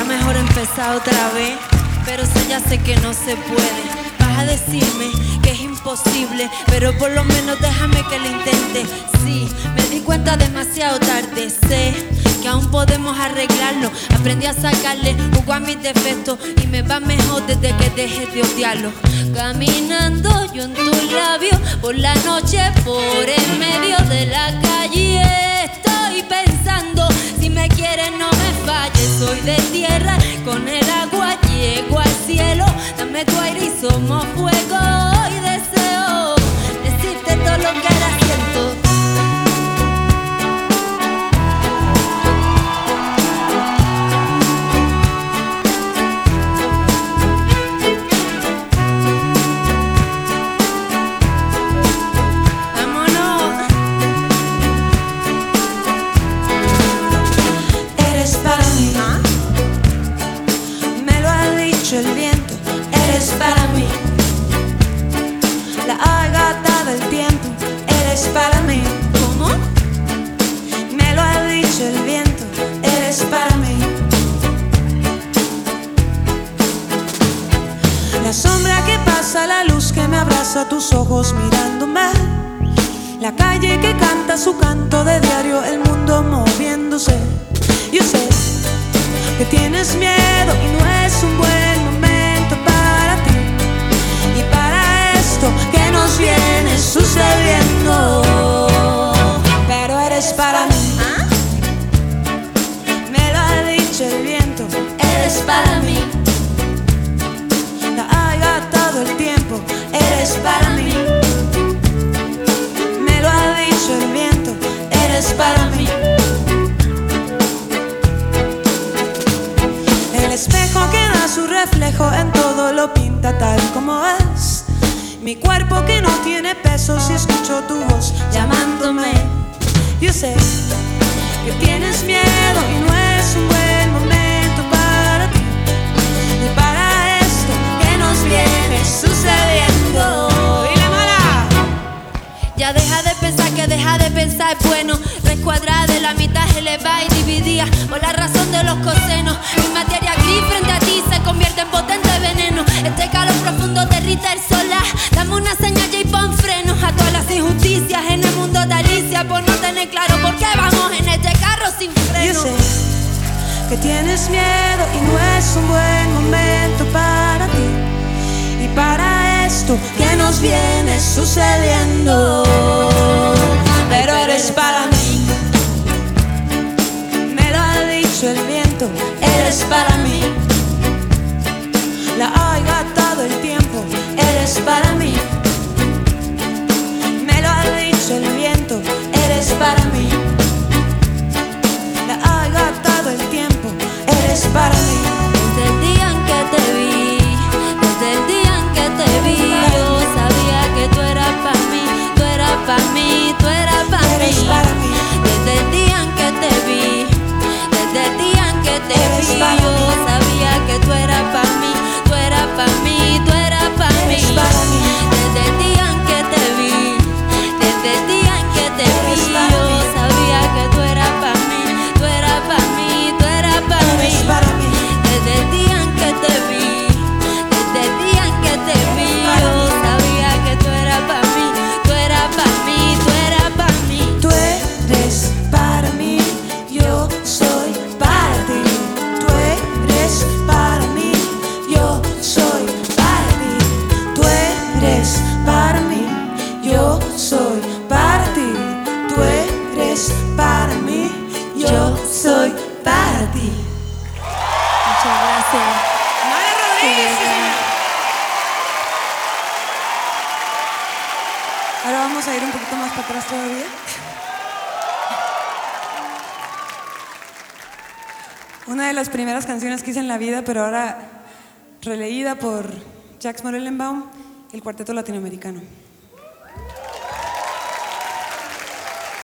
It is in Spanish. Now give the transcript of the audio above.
mejor empezar otra vez, pero eso ya sé que no se puede. Vas a decirme que es imposible, pero por lo menos déjame que lo intente. Sí, me di cuenta demasiado tarde, sé que aún podemos arreglarlo. Aprendí a sacarle jugo a mis defectos y me va mejor desde que dejé de odiarlo. Caminando yo en tus labios por la noche, por en medio de la calle, estoy pensando, si me quieres no me falles. Soy de tierra, con el agua llego al cielo. Dame tu aire y somos fuego. Y deseo decirte todo lo que ahora siento. El viento, eres para mí. La ágata del tiempo, eres para mí. ¿Cómo? Me lo ha dicho el viento, eres para mí. La sombra que pasa, la luz que me abraza, tus ojos mirándome. La calle que canta su canto de diario, el mundo moviéndose. Yo sé que tienes miedo y no es un buen momento para ti y para esto que nos viene sucediendo. Pero eres para mí. Me lo ha dicho el viento, eres para mí. La haga todo el tiempo, eres para mí. Me lo ha dicho el viento, eres para mí. El espejo que da su reflejo en todo lo pinta tal como es. Mi cuerpo que no tiene peso si escucho tu voz llamándome. Yo sé que tienes miedo y no es un buen momento para ti y para esto que nos viene sucediendo. Y la mala. Ya deja de pensar que deja de pensar es bueno. Raíz cuadrada de la mitad elevada y dividida por la razón de los cosenos. Mi materia gris frente a ti se convierte en potente veneno. Este calor profundo derrite el solar. Dame una señal y pon frenos a todas las injusticias en el mundo de Alicia, por no tener claro por qué vamos en este carro sin freno. Yo sé que tienes miedo y no es un buen momento para ti y para esto que nos viene sucediendo. Pero eres para mí. Me lo ha dicho el viento, eres para mí. La haga todo el tiempo, eres para mí. Me lo ha dicho el viento, eres para mí. La haga todo el tiempo, eres para mí. Desde el día en que te vi, desde el día en que te vi, yo sabía que tú eras para mí, tú eras para mí, tú eras para mí. Eres para mí. Desde el día en que te vi, desde el día en que te Eres vi, para yo mí. sabía que tú eras para mí, tú eras para mí, tú eras para mí. Eres para mí. Desde el día en que te vi, desde el día en que te vi, Eres para yo mí. sabía que tú eras para mí, tú eras para mí, tú eras para mí. Eres para mí. Desde el día en que te vi, desde el día en que te vi, para yo mí. sabía que tú eras para mí, tú eras para mí, tú eras para mí. Tú eres para mí, yo soy para ti. Tú eres para mí, yo soy para ti. Tú eres para mí, yo soy para ti. Tú eres para mí, yo soy para ti. Muchas gracias. Mara Rodríguez, sí, señor. Ahora vamos a ir un poquito más para atrás todavía. Una de las primeras canciones que hice en la vida, pero ahora releída por Jacques Morellenbaum, el Cuarteto Latinoamericano.